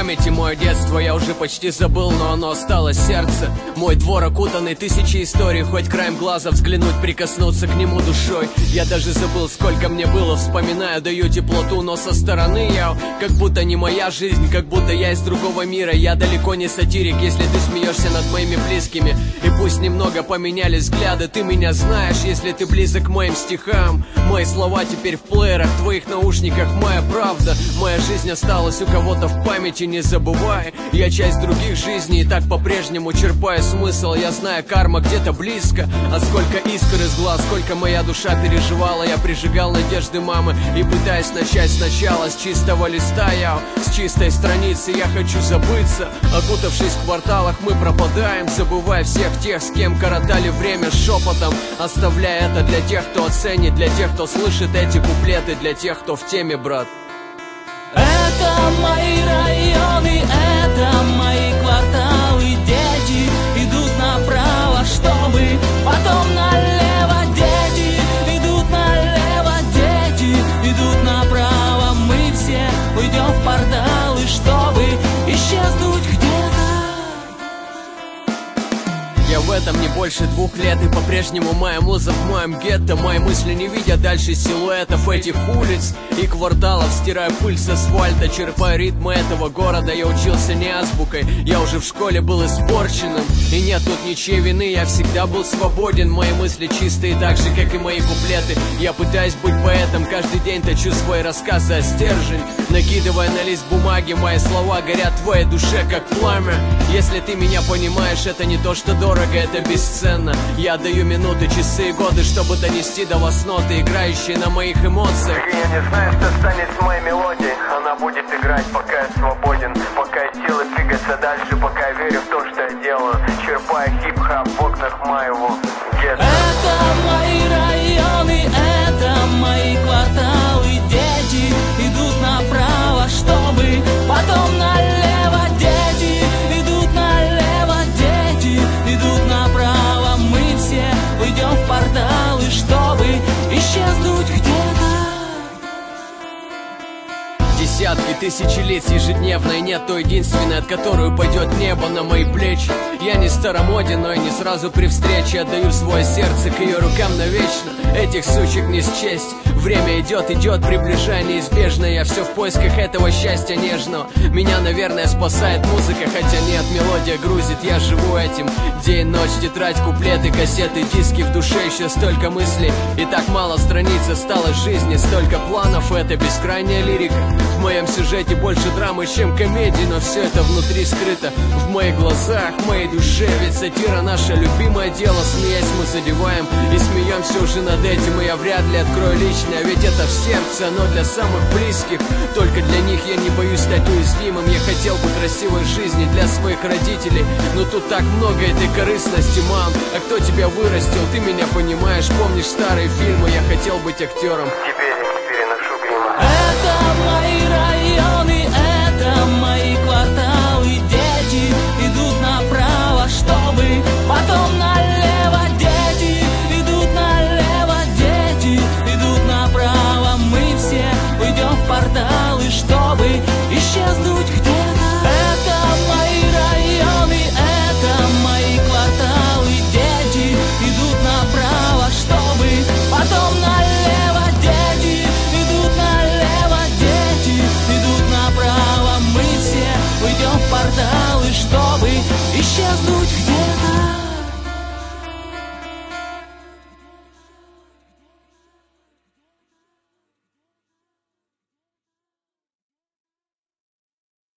памяти мое детство я уже почти забыл, но оно осталось в сердце. Мой двор окутанный тысячи историй, хоть краем глаза взглянуть, прикоснуться к нему душой. Я даже забыл, сколько мне было, вспоминаю, даю теплоту, но со стороны я как будто не моя жизнь, как будто я из другого мира. Я далеко не сатирик, если ты смеешься над моими близкими. И пусть немного поменялись взгляды, ты меня знаешь, если ты близок к моим стихам. Мои слова теперь в плеерах, в твоих наушниках моя правда. Моя жизнь осталась у кого-то в памяти, не забывай. Я часть других жизней и так по-прежнему черпаю смысл. Я знаю, карма где-то близко. А сколько искр из глаз, сколько моя душа переживала. Я прижигал надежды мамы и пытаясь начать сначала. С чистого листа я, с чистой страницы я хочу забыться. Окутавшись в кварталах мы пропадаем, забывая всех тех, с кем коротали время шепотом. Оставляя это для тех, кто оценит, для тех, кто слышит эти куплеты, для тех, кто в теме, брат. Это мои районы, это мои кварталы. Дети идут направо, чтобы потом налево. Дети идут налево, дети идут направо. Мы все уйдем в порталы, чтобы исчезнуть где-то. Я в этом не больше 2 лет, и по-прежнему моя муза в моем гетто. Мои мысли не видят дальше силуэтов этих улиц и кварталов. Стираю пыль с асфальта, черпаю ритмы этого города. Я учился не азбукой, я уже в школе был испорченным. И нет тут ничьей вины, я всегда был свободен. Мои мысли чистые, так же, как и мои куплеты. Я пытаюсь быть поэтом, каждый день точу свои рассказы о стержень. Накидывая на лист бумаги, мои слова горят в твоей душе, как пламя. Если ты меня понимаешь, это не то, что дорого, это бесценно. Я отдаю минуты, часы и годы, чтобы донести до вас ноты, играющие на моих эмоциях. Я не знаю, что станет с моей мелодией. Она будет играть, пока я свободен, пока есть силы двигаться дальше, пока я верю в то, что я делаю, черпая хип-хап в окнах моего гетто. Это мои районы, это мои кварталы. Дети идут направо, чтобы потом налево. Дети идут налево, дети идут направо. Мы все уйдем в порталы, чтобы исчезнуть где-то. Десятки тысячелетий ежедневно, и нет той единственной, от которой упадет небо на мои плечи. Я не старомоден, но и не сразу при встрече отдаю свое сердце к ее рукам навечно. Этих сучек не счесть. Время идет, приближая неизбежно. Я все в поисках этого счастья нежного. Меня, наверное, спасает музыка, хотя нет, мелодия грузит, я живу этим. День, ночь, тетрадь, куплеты, кассеты, диски, в душе еще столько мыслей. И так мало страниц осталось жизни, столько планов, это бескрайняя лирика. В моем сюжете больше драмы, чем комедии, но все это внутри скрыто. В моих глазах, в моей душе, ведь сатира наше любимое дело. Смеясь мы задеваем и смеемся уже над этим. И я вряд ли открою личное, ведь это в сердце, но для самых близких. Только для них я не боюсь стать уязвимым. Я хотел бы красивой жизни для своих родителей, но тут так много этой корыстности, мам. А кто тебя вырастил, ты меня понимаешь. Помнишь старые фильмы, я хотел быть актером. Теперь переношу грима. Это